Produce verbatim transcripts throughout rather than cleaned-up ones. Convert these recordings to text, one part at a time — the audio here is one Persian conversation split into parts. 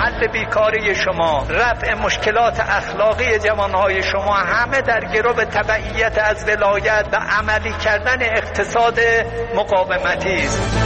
حل بیکاری شما، رفع مشکلات اخلاقی جوانهای شما، همه در گرو تبعیت از ولایت و عملی کردن اقتصاد مقاومتی است.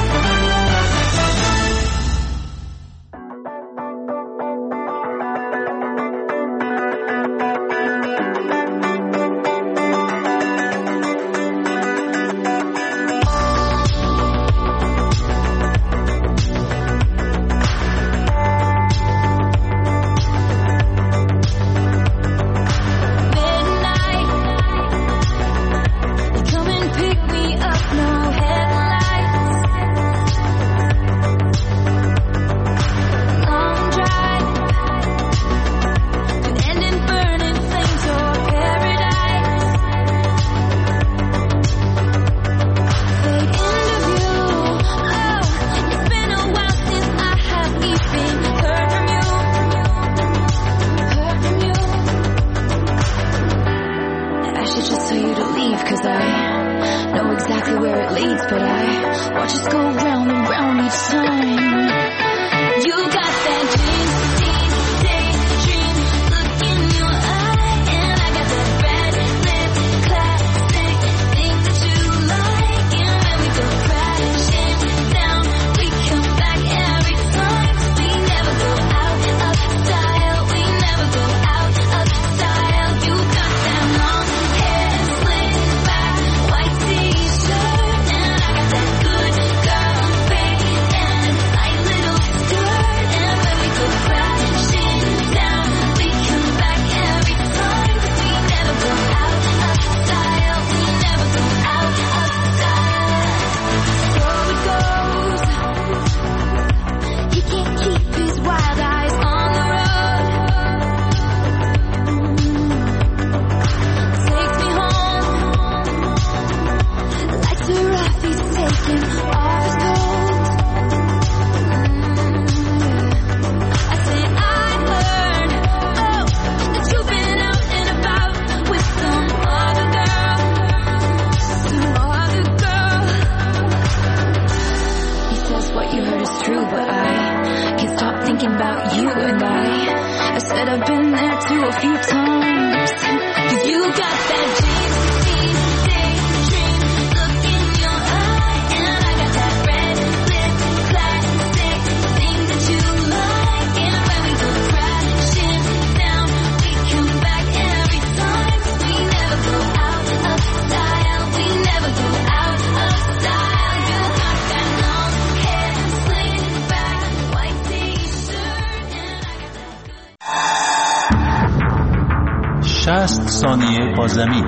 شصت ثانیه با زمین.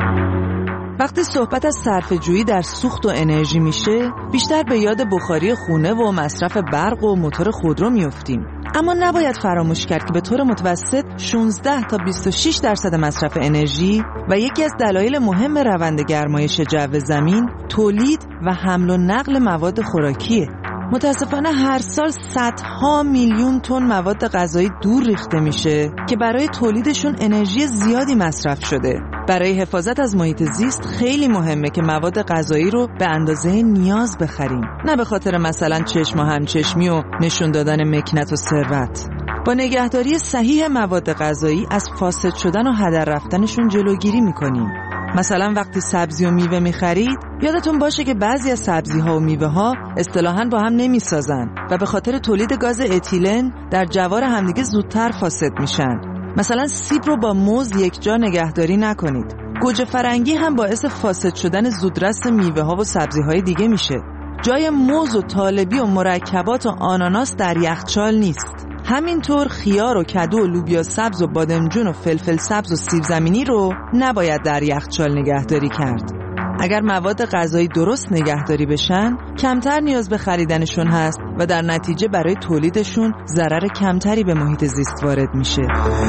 وقتی صحبت از صرفه‌جویی در سوخت و انرژی میشه، بیشتر به یاد بخاری خونه و مصرف برق و موتور خودرو میافتیم. اما نباید فراموش کرد که به طور متوسط شانزده تا بیست و شش درصد مصرف انرژی و یکی از دلایل مهم روند گرمایش جو زمین تولید و حمل و نقل مواد خوراکیه. متاسفانه هر سال صدها میلیون تن مواد غذایی دور ریخته میشه که برای تولیدشون انرژی زیادی مصرف شده. برای حفاظت از محیط زیست خیلی مهمه که مواد غذایی رو به اندازه نیاز بخریم، نه به خاطر مثلا چشم و همچشمی و نشون دادن مکنت و ثروت. با نگهداری صحیح مواد غذایی از فاسد شدن و هدر رفتنشون جلوگیری میکنیم. مثلا وقتی سبزی و میوه میخرید یادتون باشه که بعضی از سبزی ها و میوه ها اصطلاحاً با هم نمیسازن و به خاطر تولید گاز اتیلن در جوار همدیگه زودتر فاسد میشن. مثلا سیب رو با موز یک جا نگهداری نکنید. گوجه فرنگی هم باعث فاسد شدن زودرس میوه ها و سبزی های دیگه میشه. جای موز و طالبی و مرکبات و آناناس در یخچال نیست. همینطور خیار و کدو و لوبیا سبز و بادمجون و فلفل سبز و سیب زمینی رو نباید در یخچال نگهداری کرد. اگر مواد غذایی درست نگهداری بشن، کمتر نیاز به خریدنشون هست و در نتیجه برای تولیدشون ضرر کمتری به محیط زیست وارد میشه.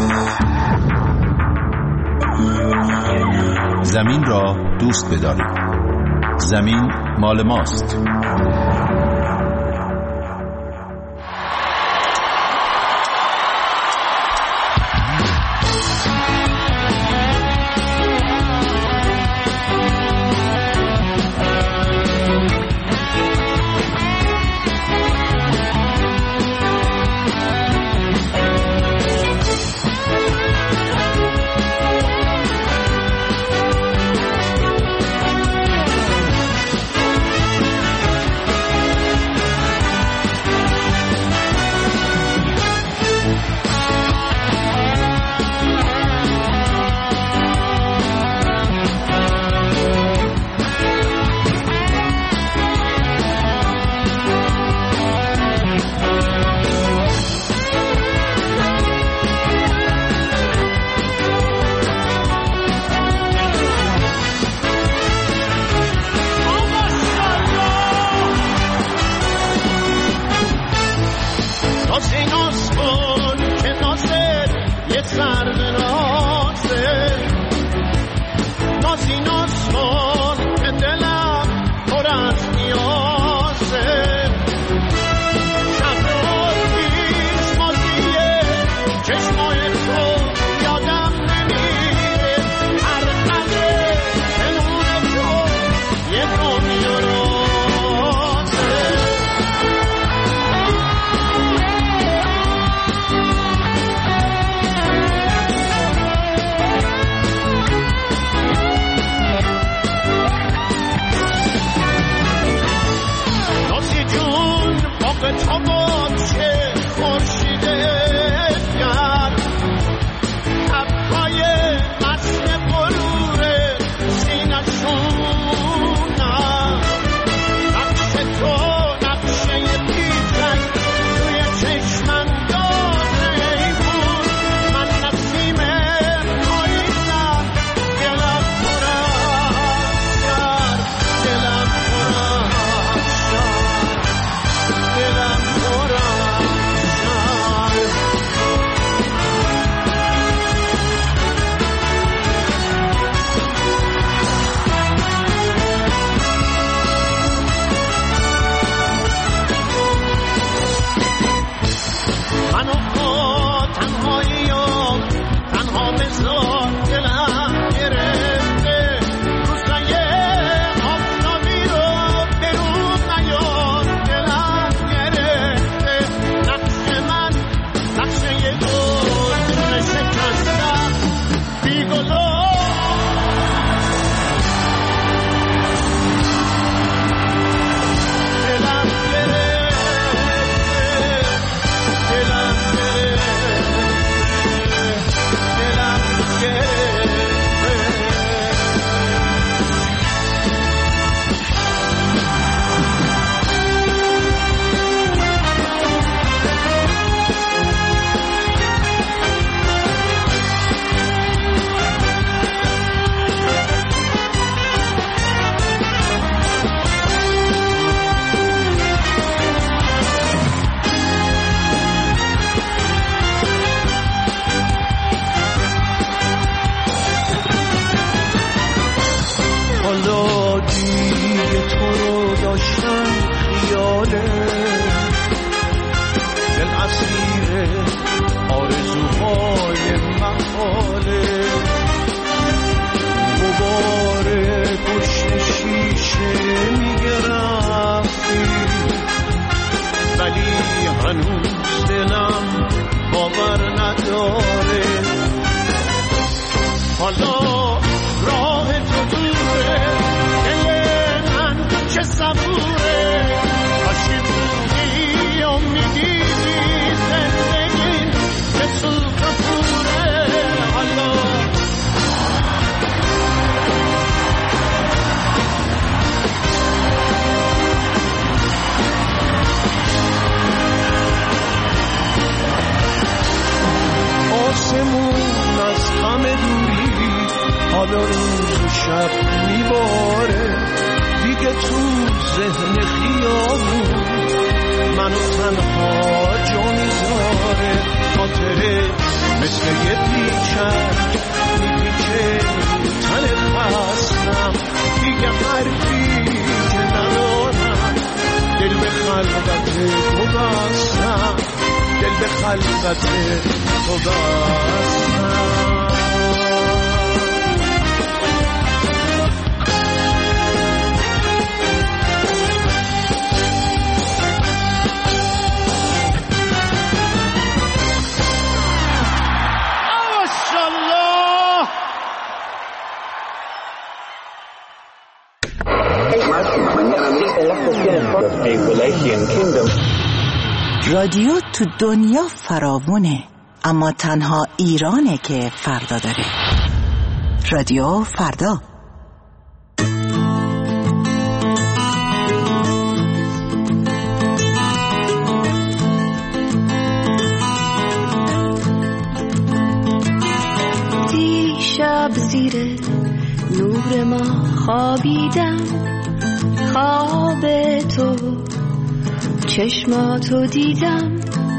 زمین را دوست بدارید. زمین مال ماست. میره آرزوهای محاله دوباره پشت شیشه میگه رفتی ولی هنوز دلم باور نداره حالا راه تو دوره دل من چه صبوره کاشی بودی و میدیدی زندگی به سوخ پوره حالا آسمون از غم دوری حالا روز و شب میباره دیگه تو ذهن خیابون منو تنها جا میذاره خاطره مثل یه پیچک میپیچه تن خستم دیگه حرفی که ندارم دل به خلقت تو بستم دل به خلقت تو بستم رادیو تو دنیا فراوونه اما تنها ایرانه که فردا داره. رادیو فردا. دیشب زیر نور ما خوابیدم خواب تو چشماتو دیدم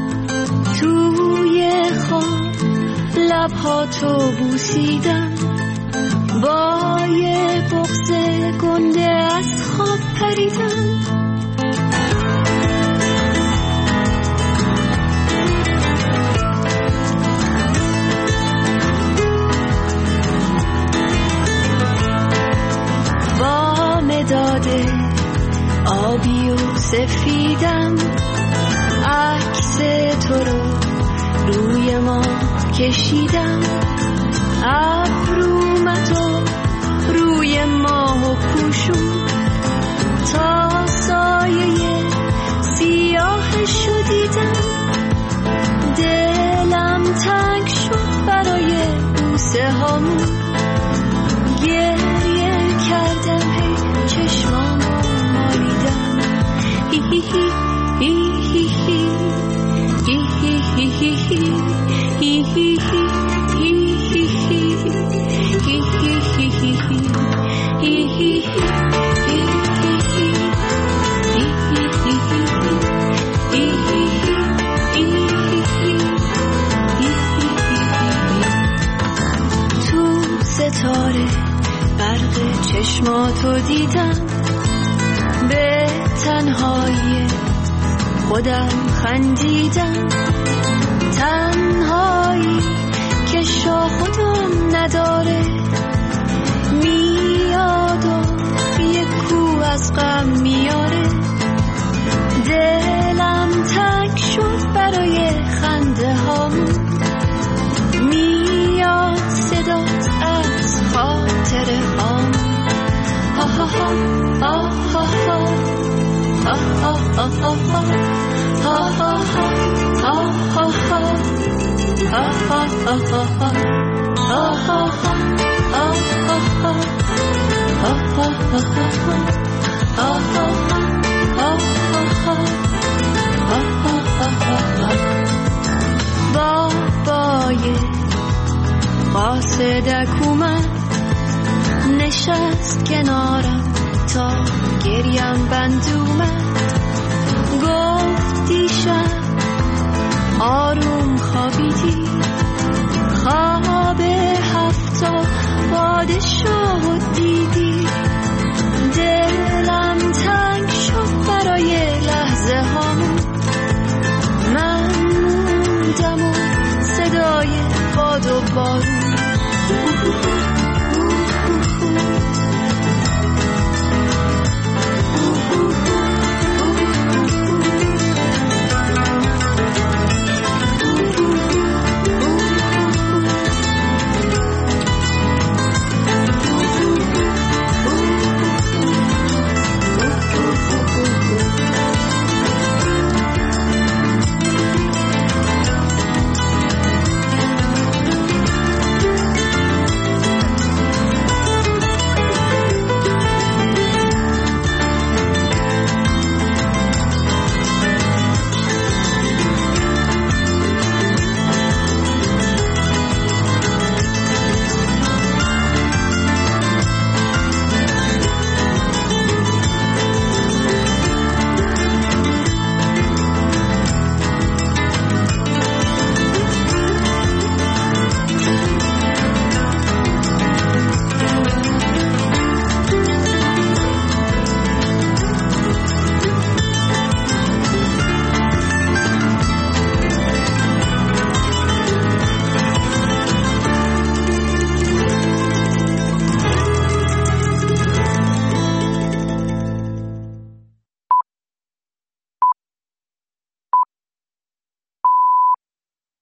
توی خواب لبهاتو بوسیدم با یه بغض گنده از خواب پریدم با مداد آبی و سفیدم عکس تو رو روی ما کشیدم ابرومتو روی ماه پوشون تا سایه سیاهشو دیدم دلم تنگ شد برای بوسه هامون گریه کردم هی چشمامو مالیدم هی هی هی هی هی هی هی هی هی تو ستاره برق چشماتو دیدم به تنهایی خودم خندیدم تنهایی که شاه خودم نداره میاد و یک کو از غم میاره دلم تنگ شد برای خنده هامون میاد صدات از خاطر هامون ها ها ها ها ها ها ها ها بابای قاصدک اومد نشست کنارم تا گریم بند اومد گفت دیشب آروم خوابیدی خواب هفتا پادشاه دیدی دلم تنگ شد برای لحظه هامون ممنون بودم و صدای باد و بارون